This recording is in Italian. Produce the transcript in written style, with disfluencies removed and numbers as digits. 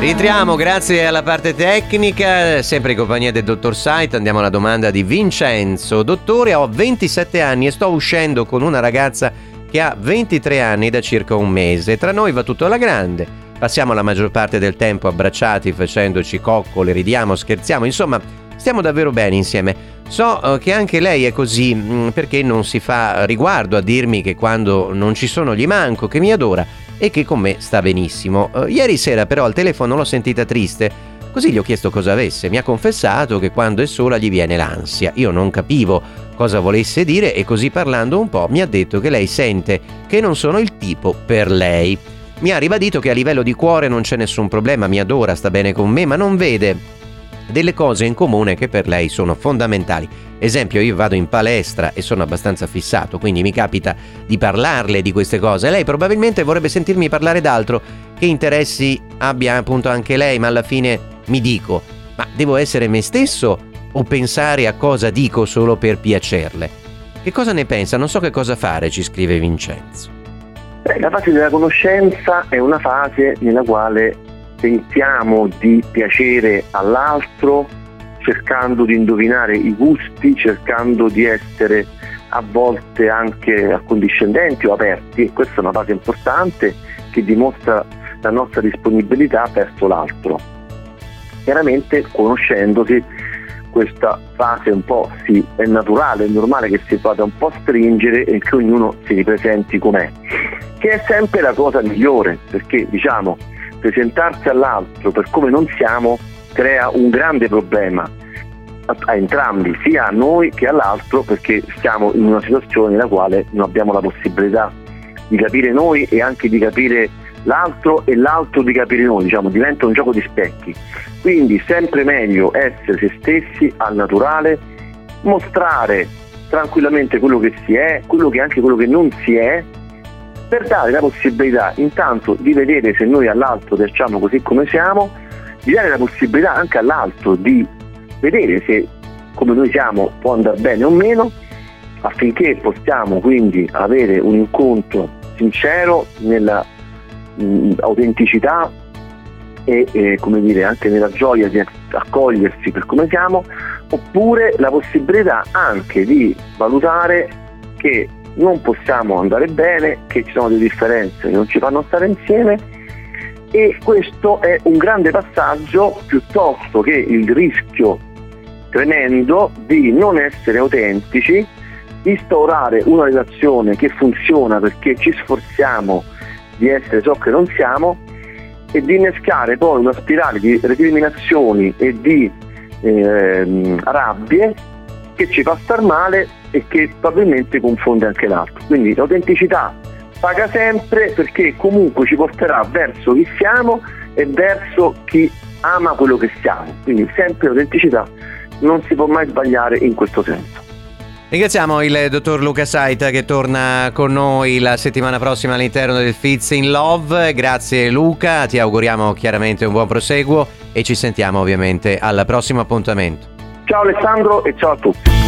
Rientriamo, grazie alla parte tecnica, sempre in compagnia del dottor Saita. Andiamo alla domanda di Vincenzo. Dottore, ho 27 anni e sto uscendo con una ragazza che ha 23 anni da circa un mese. Tra noi va tutto alla grande. Passiamo la maggior parte del tempo abbracciati, facendoci coccole, ridiamo, scherziamo, insomma, stiamo davvero bene insieme. So che anche lei è così, perché non si fa riguardo a dirmi che quando non ci sono gli manco, che mi adora e che con me sta benissimo. Ieri sera però al telefono l'ho sentita triste, così gli ho chiesto cosa avesse. Mi ha confessato che quando è sola gli viene l'ansia. Io non capivo cosa volesse dire e così parlando un po' mi ha detto che lei sente che non sono il tipo per lei. Mi ha ribadito che a livello di cuore non c'è nessun problema, mi adora, sta bene con me, ma non vede delle cose in comune che per lei sono fondamentali. Esempio, io vado in palestra e sono abbastanza fissato, quindi mi capita di parlarle di queste cose. Lei probabilmente vorrebbe sentirmi parlare d'altro, che interessi abbia appunto anche lei, ma alla fine mi dico, ma devo essere me stesso o pensare a cosa dico solo per piacerle? Che cosa ne pensa? Non so che cosa fare, ci scrive Vincenzo. La fase della conoscenza è una fase nella quale tentiamo di piacere all'altro, cercando di indovinare i gusti, cercando di essere a volte anche accondiscendenti o aperti. Questa è una fase importante che dimostra la nostra disponibilità verso l'altro. Chiaramente, conoscendosi, questa fase un po' è naturale, è normale che si vada un po' a stringere e che ognuno si ripresenti com'è, che è sempre la cosa migliore, perché diciamo presentarsi all'altro per come non siamo crea un grande problema a entrambi, sia a noi che all'altro, perché siamo in una situazione nella quale non abbiamo la possibilità di capire noi e anche di capire l'altro e l'altro di capire noi, diciamo, diventa un gioco di specchi. Quindi sempre meglio essere se stessi al naturale, mostrare tranquillamente quello che si è, anche quello che non si è, per dare la possibilità intanto di vedere se noi all'altro piacciamo così come siamo, di dare la possibilità anche all'altro di vedere se come noi siamo può andare bene o meno, affinché possiamo quindi avere un incontro sincero nella autenticità e come dire anche nella gioia di accogliersi per come siamo, oppure la possibilità anche di valutare che non possiamo andare bene, che ci sono delle differenze che non ci fanno stare insieme, e questo è un grande passaggio piuttosto che il rischio tremendo di non essere autentici, instaurare una relazione che funziona perché ci sforziamo di essere ciò che non siamo e di innescare poi una spirale di recriminazioni e di rabbie che ci fa star male e che probabilmente confonde anche l'altro. Quindi l'autenticità paga sempre, perché comunque ci porterà verso chi siamo e verso chi ama quello che siamo. Quindi sempre l'autenticità, non si può mai sbagliare in questo senso. Ringraziamo il dottor Luca Saita che torna con noi la settimana prossima all'interno del Fits in Love. Grazie Luca, ti auguriamo chiaramente un buon proseguo e ci sentiamo ovviamente al prossimo appuntamento. Ciao Alessandro e ciao a tutti.